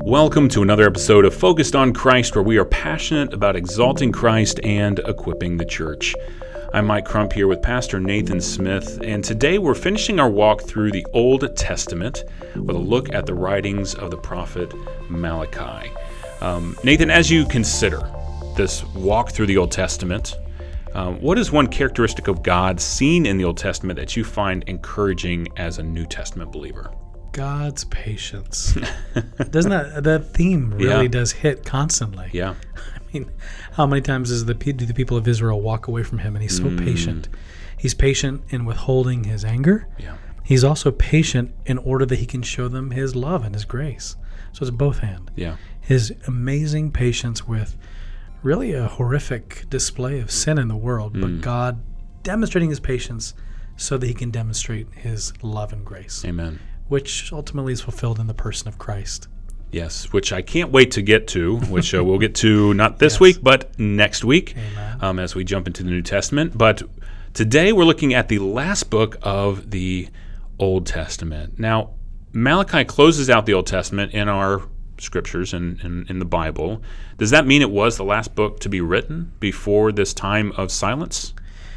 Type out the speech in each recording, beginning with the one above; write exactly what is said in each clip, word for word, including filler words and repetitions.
Welcome to another episode of Focused on Christ, where we are passionate about exalting Christ and equipping the church. I'm Mike Crump here with Pastor Nathan Smith, and today we're finishing our walk through the Old Testament with a look at the writings of the prophet Malachi. Um, Nathan, as you consider this walk through the Old Testament, um, what is one characteristic of God seen in the Old Testament that you find encouraging as a New Testament believer? God's patience. Doesn't that that theme really Yeah. does hit constantly? Yeah. I mean, how many times does the pe- do the people of Israel walk away from him, and he's so Mm. patient? He's patient in withholding his anger. Yeah. He's also patient in order that he can show them his love and his grace. So it's both hand. Yeah. His amazing patience with really a horrific display of sin in the world, but Mm. God demonstrating his patience so that he can demonstrate his love and grace, Amen. which ultimately is fulfilled in the person of Christ. Yes, which I can't wait to get to, which uh, we'll get to not this Yes. week, but next week Amen. um, as we jump into the New Testament. But today we're looking at the last book of the Old Testament. Now, Malachi closes out the Old Testament in our scriptures and in, in the Bible. Does that mean it was the last book to be written before this time of silence?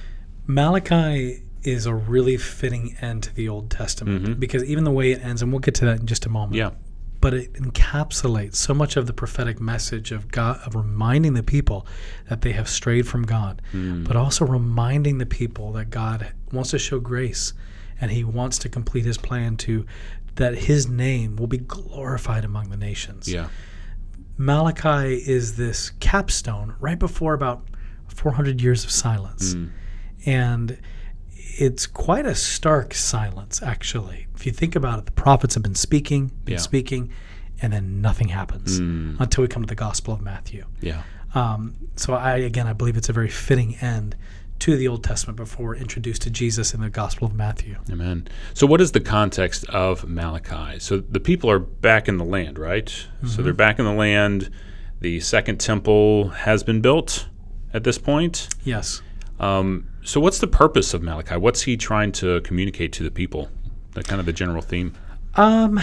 Malachi is a really fitting end to the Old Testament Mhm. because even the way it ends, and we'll get to that in just a moment, Yeah. but it encapsulates so much of the prophetic message of God, of reminding the people that they have strayed from God, Mm. but also reminding the people that God wants to show grace and he wants to complete his plan to that his name will be glorified among the nations. Yeah. Malachi is this capstone right before about four hundred years of silence. Mm. And it's quite a stark silence, actually. If you think about it, the prophets have been speaking, been Yeah. speaking, and then nothing happens Mm. until we come to the Gospel of Matthew. Yeah. Um, so I, again, I believe it's a very fitting end to the Old Testament before we're introduced to Jesus in the Gospel of Matthew. Amen. So what is the context of Malachi? So the people are back in the land, right? Mm-hmm. So they're back in the land. The second temple has been built at this point. Yes. Um, so what's the purpose of Malachi? What's he trying to communicate to the people? The kind of the general theme. Um,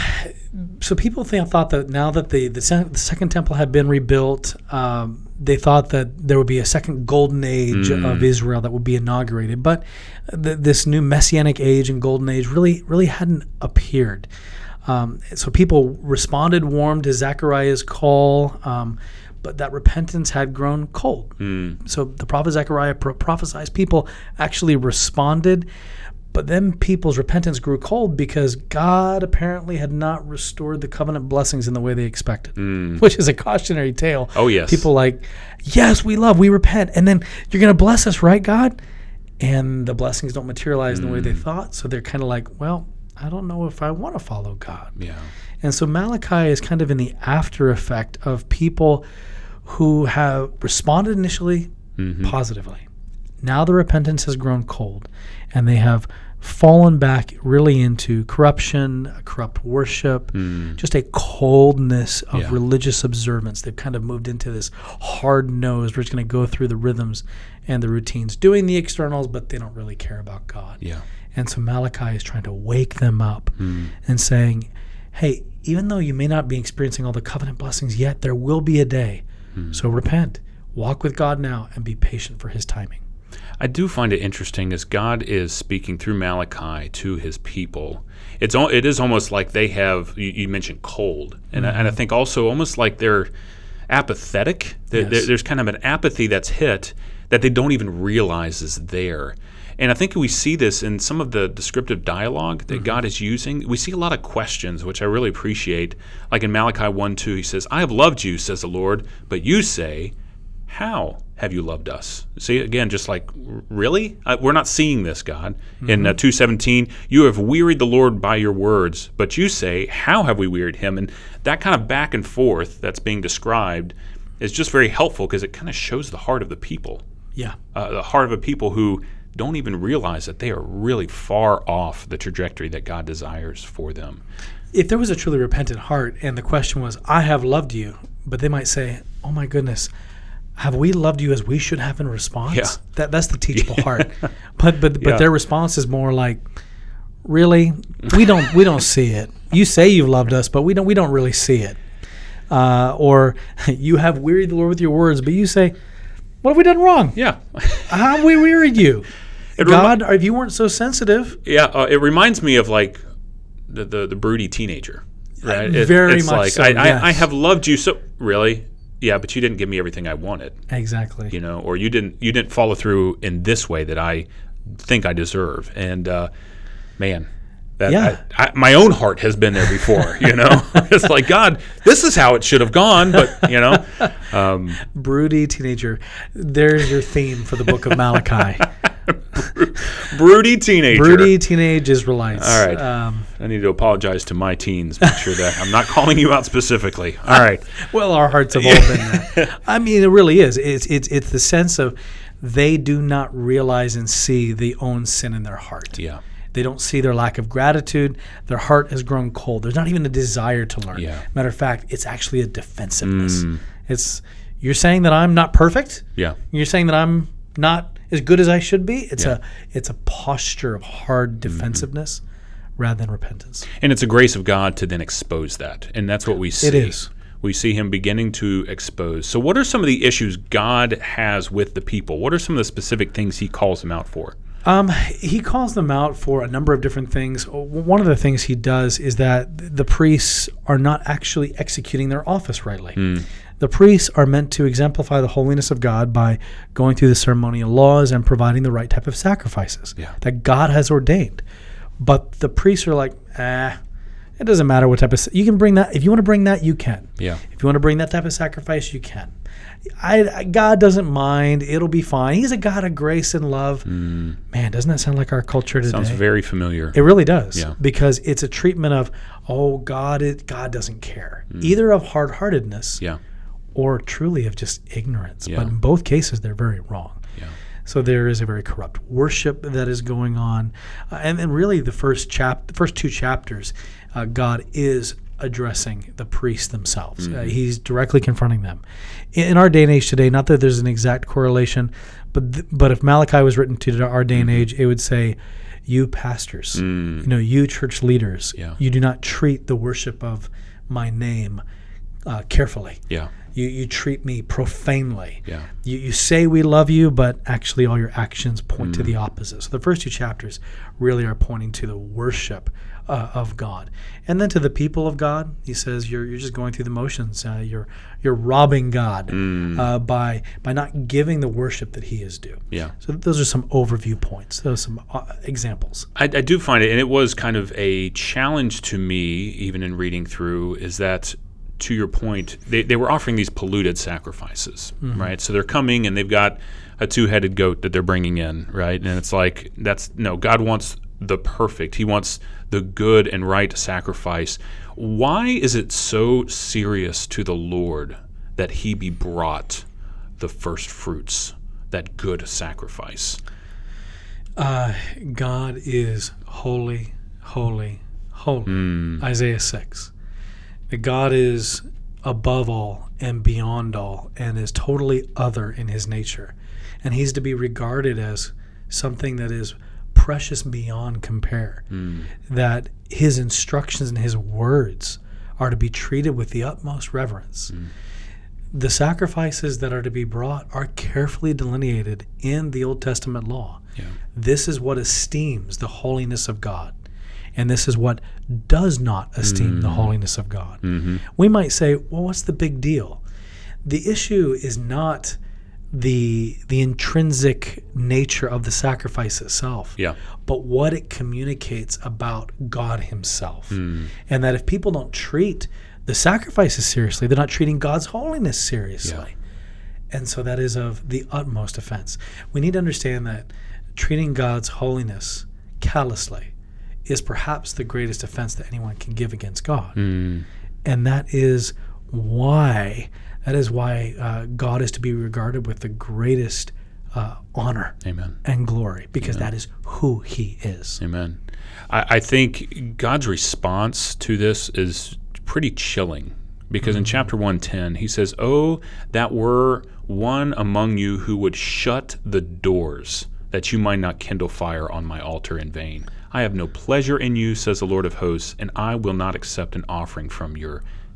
so people think, thought that now that the, the, se- the second temple had been rebuilt, um, they thought that there would be a second golden age Mm. of Israel that would be inaugurated. But th- this new messianic age and golden age really really hadn't appeared. Um, so people responded warm to Zechariah's call, um, but that repentance had grown cold. Mm. So the prophet Zechariah pro- prophesies, people actually responded, but then people's repentance grew cold because God apparently had not restored the covenant blessings in the way they expected, Mm. which is a cautionary tale. Oh, yes. People like, yes, we love, we repent, and then you're going to bless us, right, God? And the blessings don't materialize in the way they thought, so they're kind of like, well, I don't know if I want to follow God. Yeah. And so Malachi is kind of in the after effect of people who have responded initially Mhm. positively. Now the repentance has grown cold, and they have fallen back really into corruption, corrupt worship, Mm. just a coldness of Yeah. religious observance. They've kind of moved into this hard-nosed, we're just going to go through the rhythms and the routines, doing the externals, but they don't really care about God. Yeah. And so Malachi is trying to wake them up Mm. and saying, hey, even though you may not be experiencing all the covenant blessings yet, there will be a day. Mm. So repent, walk with God now, and be patient for his timing. I do find it interesting as God is speaking through Malachi to his people. It's al- it is almost like they have, you, you mentioned cold, and, I, and I think also almost like they're apathetic. There- Yes. there- there's kind of an apathy that's hit that they don't even realize is there. And I think we see this in some of the descriptive dialogue that God is using. We see a lot of questions, which I really appreciate. Like in Malachi one two, he says, I have loved you, says the Lord, but you say, how have you loved us? See, again, just like, really? Uh, we're not seeing this, God. In uh, two seventeen, you have wearied the Lord by your words, but you say, how have we wearied him? And that kind of back and forth that's being described is just very helpful because it kind of shows the heart of the people, Yeah. uh, the heart of a people who don't even realize that they are really far off the trajectory that God desires for them. If there was a truly repentant heart and the question was, I have loved you, but they might say, oh my goodness, have we loved you as we should have in response? Yeah. That That's the teachable heart. But but but Yeah. their response is more like, really? We don't we don't see it. You say you've loved us, but we don't we don't really see it. Uh, or you have wearied the Lord with your words, but you say, what have we done wrong? Yeah. How have we wearied you? It God, remi- if you weren't so sensitive. Yeah, uh, it reminds me of like the the, the broody teenager, right? It, Very it's much like, so, I, yes. I, I have loved you so, really? Yeah, but you didn't give me everything I wanted. Exactly. You know, or you didn't you didn't follow through in this way that I think I deserve. And uh, man, that Yeah. I, I, my own heart has been there before. You know, it's like, God, this is how it should have gone, but you know, um, broody teenager. There's your theme for the book of Malachi. broody teenager. Broody teenage Israelites. All right. Um, I need to apologize to my teens. Make sure that I'm not calling you out specifically. All right. well, our hearts have all been that. I mean, it really is. It's it's it's the sense of they do not realize and see the own sin in their heart. Yeah. They don't see their lack of gratitude. Their heart has grown cold. There's not even a desire to learn. Yeah. Matter of fact, it's actually a defensiveness. Mm. It's you're saying that I'm not perfect. Yeah. You're saying that I'm not as good as I should be. It's Yeah. a it's a posture of hard defensiveness mm-hmm. rather than repentance. And it's a grace of God to then expose that. And that's what we see. It is. We see him beginning to expose. So what are some of the issues God has with the people? What are some of the specific things he calls them out for? Um, he calls them out for a number of different things. One of the things he does is that the priests are not actually executing their office rightly. Mm. The priests are meant to exemplify the holiness of God by going through the ceremonial laws and providing the right type of sacrifices Yeah. that God has ordained. But the priests are like, ah, it doesn't matter what type of, you can bring that, if you want to bring that, you can. Yeah. If you want to bring that type of sacrifice, you can. I, I God doesn't mind. It'll be fine. He's a God of grace and love. Mm. Man, doesn't that sound like our culture today? Sounds very familiar. It really does. Yeah. Because it's a treatment of, oh, God, it, God doesn't care. Mm. Either of hard-heartedness Yeah. or truly of just ignorance. Yeah. But in both cases, they're very wrong. Yeah. So there is a very corrupt worship that is going on. Uh, and then really the first chap, the first two chapters, uh, God is addressing the priests themselves. Mm-hmm. Uh, he's directly confronting them. In, in our day and age today, not that there's an exact correlation, but th- but if Malachi was written to our day and mm-hmm. age, it would say, you pastors, mm. you know, you church leaders, yeah. you do not treat the worship of my name uh, carefully. Yeah. You you treat me profanely. Yeah. You you say we love you, but actually all your actions point mm. to the opposite. So the first two chapters really are pointing to the worship uh, of God, and then to the people of God. He says you're you're just going through the motions. Uh, you're you're robbing God mm. uh, by by not giving the worship that He is due. Yeah. So those are some overview points. Those are some uh, examples. I, I do find it, and it was kind of a challenge to me, even in reading through, is that, to your point, they, they were offering these polluted sacrifices, mm-hmm. right? So they're coming and they've got a two-headed goat that they're bringing in, right? And it's like, that's, no, God wants the perfect. He wants the good and right sacrifice. Why is it so serious to the Lord that he be brought the first fruits, that good sacrifice? Uh, God is holy, holy, holy. Mm. Isaiah six. That God is above all and beyond all and is totally other in his nature. And he's to be regarded as something that is precious beyond compare. Mm. That his instructions and his words are to be treated with the utmost reverence. Mm. The sacrifices that are to be brought are carefully delineated in the Old Testament law. Yeah. This is what esteems the holiness of God. And this is what does not esteem mm. the holiness of God. Mm-hmm. We might say, well, what's the big deal? The issue is not the the intrinsic nature of the sacrifice itself, yeah. but what it communicates about God himself. Mm. And that if people don't treat the sacrifices seriously, they're not treating God's holiness seriously. Yeah. And so that is of the utmost offense. We need to understand that treating God's holiness callously is perhaps the greatest offense that anyone can give against God. Mm. And that is why that is why uh, God is to be regarded with the greatest uh, honor Amen. And glory, because Amen. That is who he is. Amen. I, I think God's response to this is pretty chilling, because mm-hmm. in chapter one ten, he says, "Oh, that were one among you who would shut the doors, that you might not kindle fire on my altar in vain. I have no pleasure in you, says the Lord of hosts, and I will not accept an offering from your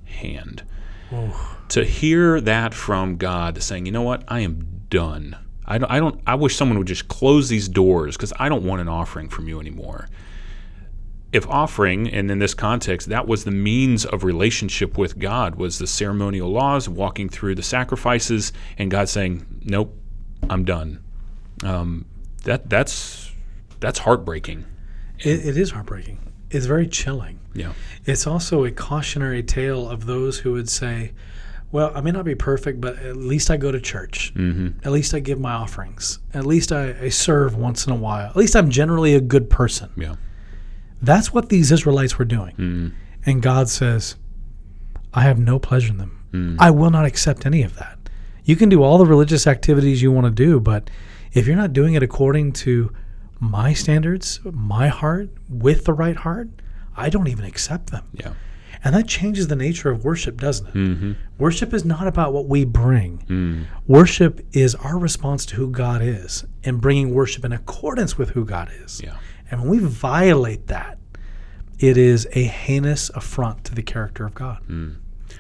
hand. Oh. To hear that from God saying, you know what, I am done. I don't, I don't, I wish someone would just close these doors because I don't want an offering from you anymore. If offering, and in this context, that was the means of relationship with God, was the ceremonial laws, walking through the sacrifices, and God saying, nope, I'm done. Um, that that's that's heartbreaking. It, it is heartbreaking. It's very chilling. Yeah. It's also a cautionary tale of those who would say, well, I may not be perfect, but at least I go to church. Mm-hmm. At least I give my offerings. At least I, I serve once in a while. At least I'm generally a good person. Yeah. That's what these Israelites were doing. Mm-hmm. And God says, I have no pleasure in them. Mm. I will not accept any of that. You can do all the religious activities you want to do, but if you're not doing it according to my standards, my heart, with the right heart, I don't even accept them. Yeah. And that changes the nature of worship, doesn't it? Mm-hmm. Worship is not about what we bring. Mm. Worship is our response to who God is and bringing worship in accordance with who God is. Yeah. And when we violate that, it is a heinous affront to the character of God. Mm.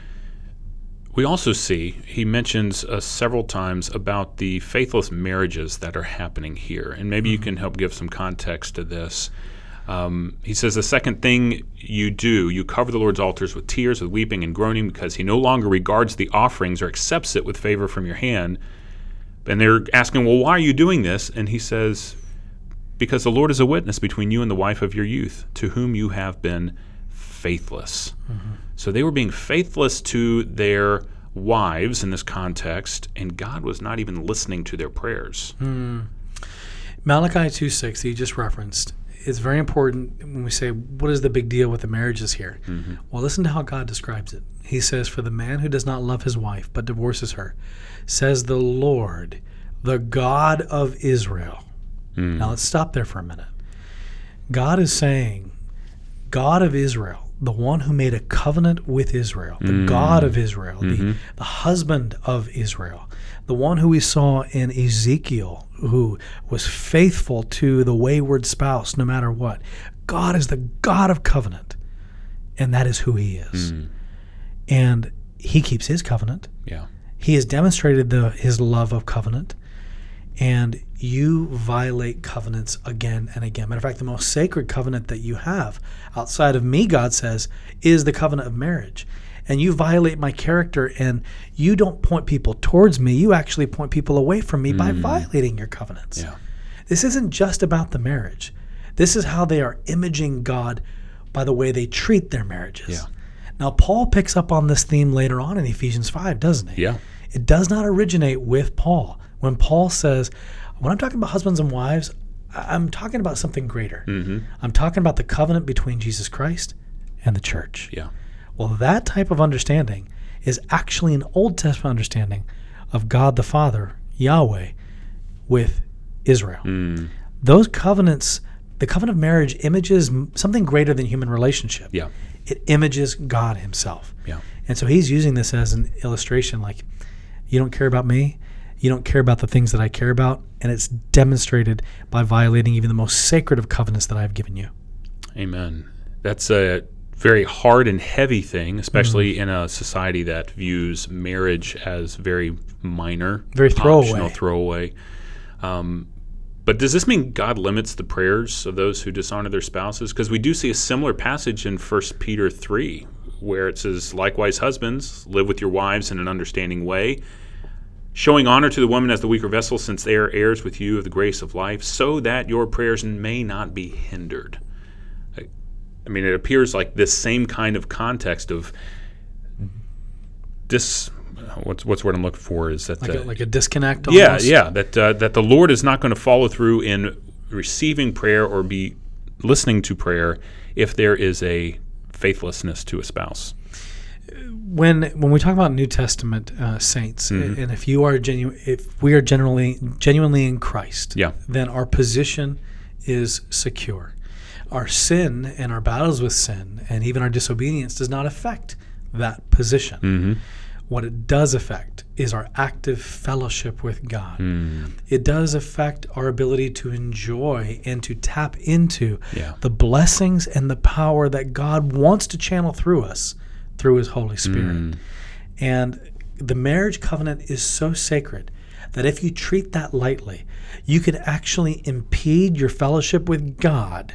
We also see, he mentions uh, several times about the faithless marriages that are happening here. And maybe mm-hmm. you can help give some context to this. Um, he says, the second thing you do, you cover the Lord's altars with tears, with weeping and groaning, because he no longer regards the offerings or accepts it with favor from your hand. And they're asking, well, why are you doing this? And he says, because the Lord is a witness between you and the wife of your youth, to whom you have been faithless. Mm-hmm. So they were being faithless to their wives in this context, and God was not even listening to their prayers. Mm. Malachi two six, he just referenced, is very important when we say, what is the big deal with the marriages here? Mm-hmm. Well, listen to how God describes it. He says, for the man who does not love his wife but divorces her, says the Lord, the God of Israel. Mm. Now let's stop there for a minute. God is saying, God of Israel, the one who made a covenant with Israel, the mm. God of Israel, mm-hmm. the, the husband of Israel, the one who we saw in Ezekiel, who was faithful to the wayward spouse no matter what. God is the God of covenant, and that is who he is. Mm. And he keeps his covenant. Yeah. He has demonstrated the his love of covenant, and you violate covenants again and again. Matter of fact, the most sacred covenant that you have outside of me, God says, is the covenant of marriage. And you violate my character, and you don't point people towards me. You actually point people away from me mm. by violating your covenants. Yeah. This isn't just about the marriage. This is how they are imaging God by the way they treat their marriages. Yeah. Now, Paul picks up on this theme later on in Ephesians five, doesn't he? Yeah. It does not originate with Paul. When Paul says, when I'm talking about husbands and wives, I'm talking about something greater. Mm-hmm. I'm talking about the covenant between Jesus Christ and the church. Yeah. Well, that type of understanding is actually an Old Testament understanding of God the Father, Yahweh, with Israel. Mm. Those covenants, the covenant of marriage images something greater than human relationship. Yeah. It images God himself. Yeah. And so he's using this as an illustration, like, you don't care about me, you don't care about the things that I care about, and it's demonstrated by violating even the most sacred of covenants that I have given you. Amen. That's a very hard and heavy thing, especially mm. in a society that views marriage as very minor, very throwaway. Optional, throwaway. Um, but does this mean God limits the prayers of those who dishonor their spouses? Because we do see a similar passage in First Peter three, where it says, likewise, husbands, live with your wives in an understanding way, showing honor to the woman as the weaker vessel, since they are heirs with you of the grace of life, so that your prayers may not be hindered. I mean, it appears like this same kind of context of dis. What's what's what I'm looking for is that like, uh, a, like a disconnect. Yeah, yeah. That uh, that the Lord is not going to follow through in receiving prayer or be listening to prayer if there is a faithlessness to a spouse. When when we talk about New Testament uh, saints, mm-hmm. and if you are genu- if we are generally genuinely in Christ, yeah. then our position is secure. Our sin and our battles with sin and even our disobedience does not affect that position. Mm-hmm. What it does affect is our active fellowship with God. Mm. It does affect our ability to enjoy and to tap into yeah. the blessings and the power that God wants to channel through us through his Holy Spirit. Mm. And the marriage covenant is so sacred that if you treat that lightly, you could actually impede your fellowship with God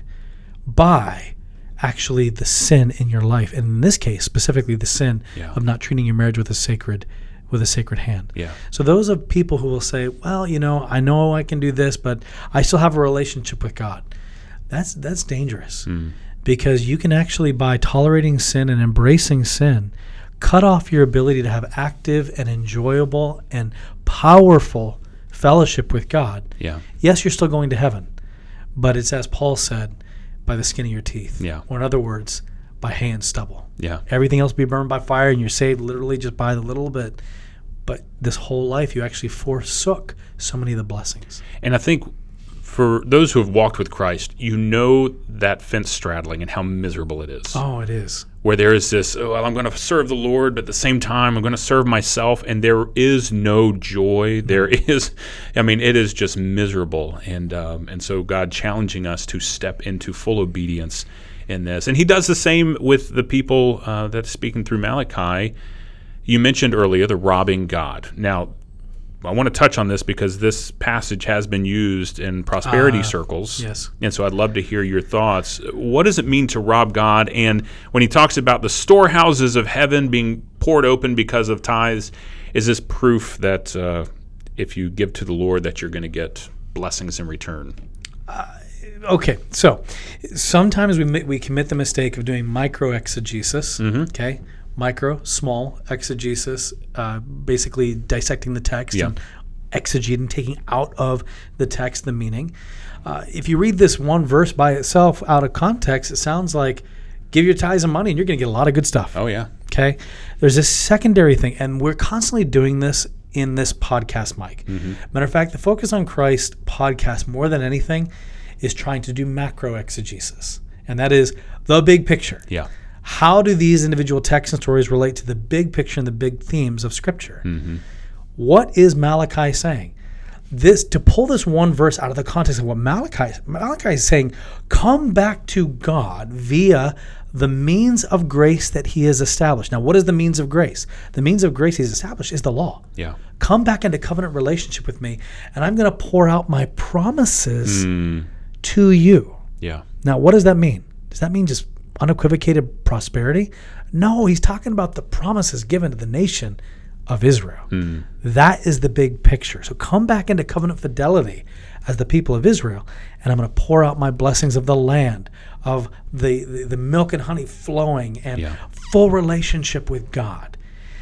by actually the sin in your life. And in this case, specifically the sin Yeah. of not treating your marriage with a sacred with a sacred hand. Yeah. So those are people who will say, well, you know, I know I can do this, but I still have a relationship with God. That's that's dangerous Mm. because you can actually, by tolerating sin and embracing sin, cut off your ability to have active and enjoyable and powerful fellowship with God. Yeah. Yes, you're still going to heaven, but it's as Paul said, by the skin of your teeth. Yeah. Or in other words, by hay and stubble. Yeah. Everything else will be burned by fire, and you're saved literally just by the little bit. But this whole life, you actually forsook so many of the blessings. And I think for those who have walked with Christ, you know that fence straddling and how miserable it is. Oh, it is. Where there is this, oh, well, I'm going to serve the Lord, but at the same time, I'm going to serve myself, and there is no joy. There is, I mean, it is just miserable. And um, and so God challenging us to step into full obedience in this. And he does the same with the people uh, that's speaking through Malachi. You mentioned earlier the robbing God. Now, I want to touch on this because this passage has been used in prosperity Uh, circles. yes. And so I'd love to hear your thoughts. What does it mean to rob God? And when he talks about the storehouses of heaven being poured open because of tithes, is this proof that uh, if you give to the Lord that you're going to get blessings in return? Okay, so sometimes we mi- we commit the mistake of doing micro exegesis. Mm-hmm. Okay, micro, small exegesis, uh, basically dissecting the text Yeah. and exegeting, taking out of the text the meaning. Uh, if you read this one verse by itself out of context, it sounds like give your tithes and money and you're going to get a lot of good stuff. Oh, yeah. Okay, there's this secondary thing, and we're constantly doing this in this podcast, Mike. Mm-hmm. Matter of fact, the Focus on Christ podcast, more than anything, is trying to do macro exegesis, and that is the big picture. Yeah. How do these individual texts and stories relate to the big picture and the big themes of Scripture? Mm-hmm. What is Malachi saying? This to pull this one verse out of the context of what Malachi Malachi is saying, come back to God via the means of grace that he has established. Now, what is the means of grace? The means of grace he's established is the law. Yeah. Come back into covenant relationship with me, and I'm going to pour out my promises Mm. to you. Yeah. Now, what does that mean? Does that mean just unequivocated prosperity? No, he's talking about the promises given to the nation of Israel. Mm. That is the big picture. So come back into covenant fidelity as the people of Israel, and I'm going to pour out my blessings of the land, of the, the, the milk and honey flowing, and Yeah. full relationship with God.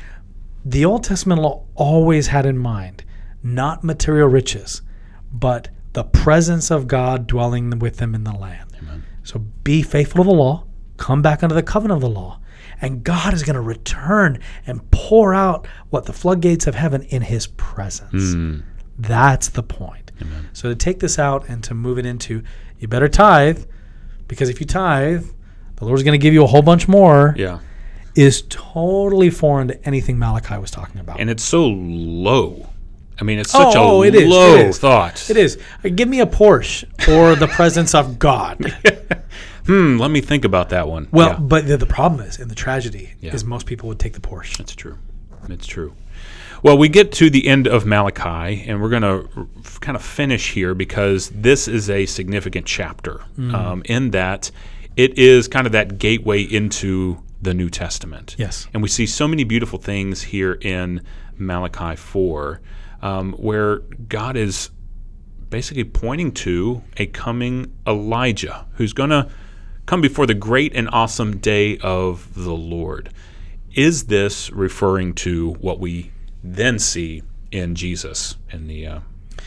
The Old Testament law always had in mind not material riches, but the presence of God dwelling with them in the land. Amen. So be faithful to the law, come back under the covenant of the law, and God is going to return and pour out what the floodgates of heaven in his presence. Mm. That's the point. Amen. So to take this out and to move it into, you better tithe, because if you tithe, the Lord's going to give you a whole bunch more, Yeah. is totally foreign to anything Malachi was talking about. And it's so low. I mean, it's such Oh, a oh, it is, low it is. thought. It is. Uh, Give me a Porsche or the presence of God. Hmm, let me think about that one. Well, Yeah, but the, the problem is, and the tragedy Yeah. is most people would take the Porsche. that's true. It's true. Well, we get to the end of Malachi, and we're going to f- kind of finish here because this is a significant chapter um, in that it is kind of that gateway into the New Testament. Yes. And we see so many beautiful things here in Malachi four um, where God is basically pointing to a coming Elijah who's going to come before the great and awesome day of the Lord. Is this referring to what we then see in Jesus in the uh,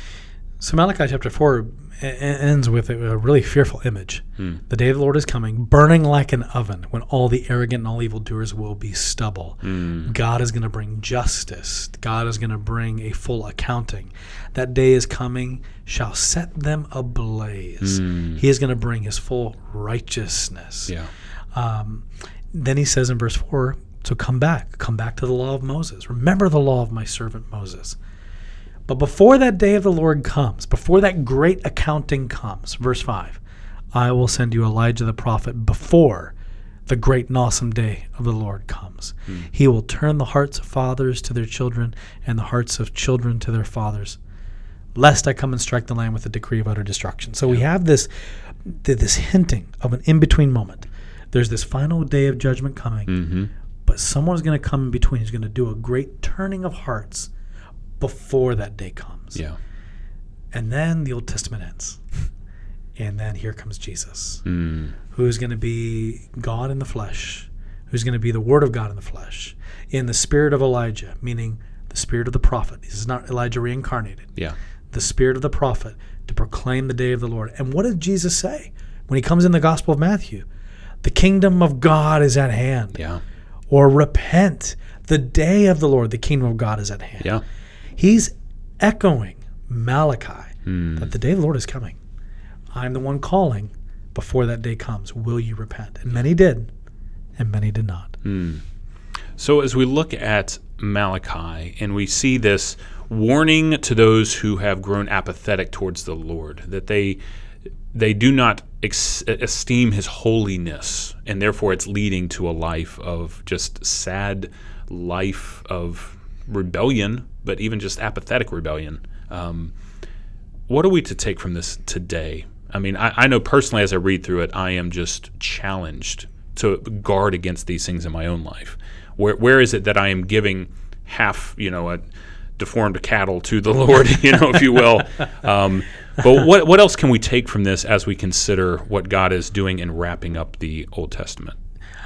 So Malachi chapter four a- a- ends with a, a really fearful image. Hmm. The day of the Lord is coming, burning like an oven, when all the arrogant and all evildoers will be stubble. Hmm. God is going to bring justice. God is going to bring a full accounting. That day is coming, shall set them ablaze. Hmm. He is going to bring his full righteousness. yeah Um, then he says in verse four, so come back, come back to the law of Moses. Remember the law of my servant Moses. But before that day of the Lord comes, before that great accounting comes, verse five, I will send you Elijah the prophet before the great and awesome day of the Lord comes. Mm. He will turn the hearts of fathers to their children and the hearts of children to their fathers, lest I come and strike the land with a decree of utter destruction. So yeah. we have this, this hinting of an in-between moment. There's this final day of judgment coming, mm-hmm. but someone's going to come in between. He's going to do a great turning of hearts before that day comes. Yeah. And then the Old Testament ends. And then here comes Jesus, mm. who's going to be God in the flesh, who's going to be the Word of God in the flesh, in the spirit of Elijah, meaning the spirit of the prophet. This is not Elijah reincarnated. Yeah. The spirit of the prophet to proclaim the day of the Lord. And what did Jesus say when he comes in the Gospel of Matthew? The kingdom of God is at hand. Yeah. Or repent. The day of the Lord, the kingdom of God is at hand. Yeah. He's echoing Malachi mm. that the day of the Lord is coming. I'm the one calling before that day comes. Will you repent? And many did, and many did not. Mm. So as we look at Malachi and we see this warning to those who have grown apathetic towards the Lord, that they they do not ex- esteem his holiness, and therefore it's leading to a life of just sad life of rebellion, but even just apathetic rebellion. Um, what are we to take from this today? I mean, I, I know personally as I read through it, I am just challenged to guard against these things in my own life. Where where is it that I am giving half, you know, a deformed cattle to the Lord, you know, if you will? Um, but what what else can we take from this as we consider what God is doing in wrapping up the Old Testament?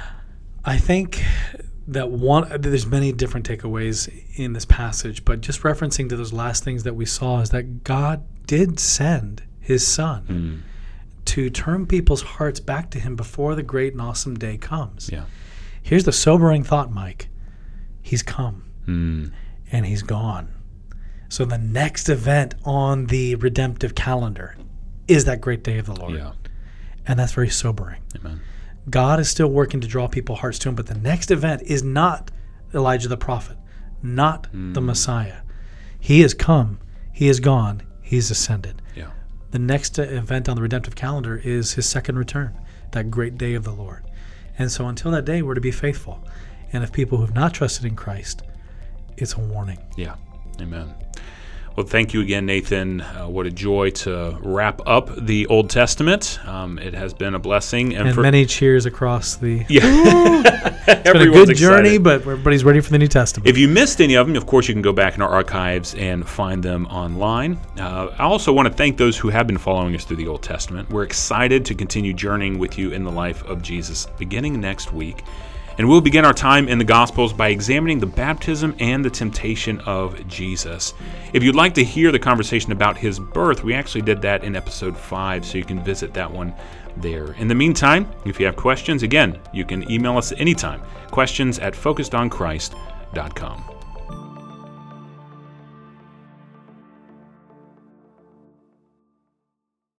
I think that one, there's many different takeaways in this passage, but just referencing to those last things that we saw is that God did send his son mm. to turn people's hearts back to him before the great and awesome day comes. Yeah. Here's the sobering thought, Mike. He's come mm. and he's gone. So the next event on the redemptive calendar is that great day of the Lord. Yeah. And that's very sobering. Amen. God is still working to draw people's hearts to him, but the next event is not Elijah the prophet, not mm. the Messiah. He has come, he is gone, he's ascended. Yeah. The next event on the redemptive calendar is his second return, that great day of the Lord. And so until that day, we're to be faithful. And if people who have not trusted in Christ, it's a warning. Yeah. Amen. Well, thank you again, Nathan. Uh, what a joy to wrap up the Old Testament. Um, it has been a blessing. And, and for, many cheers across the... Yeah. It's been a good journey, but everybody's ready for the New Testament. If you missed any of them, of course, you can go back in our archives and find them online. Uh, I also want to thank those who have been following us through the Old Testament. We're excited to continue journeying with you in the life of Jesus beginning next week. And we'll begin our time in the Gospels by examining the baptism and the temptation of Jesus. If you'd like to hear the conversation about his birth, we actually did that in episode five, so you can visit that one there. In the meantime, if you have questions, again, you can email us anytime. Questions at focused on christ dot com.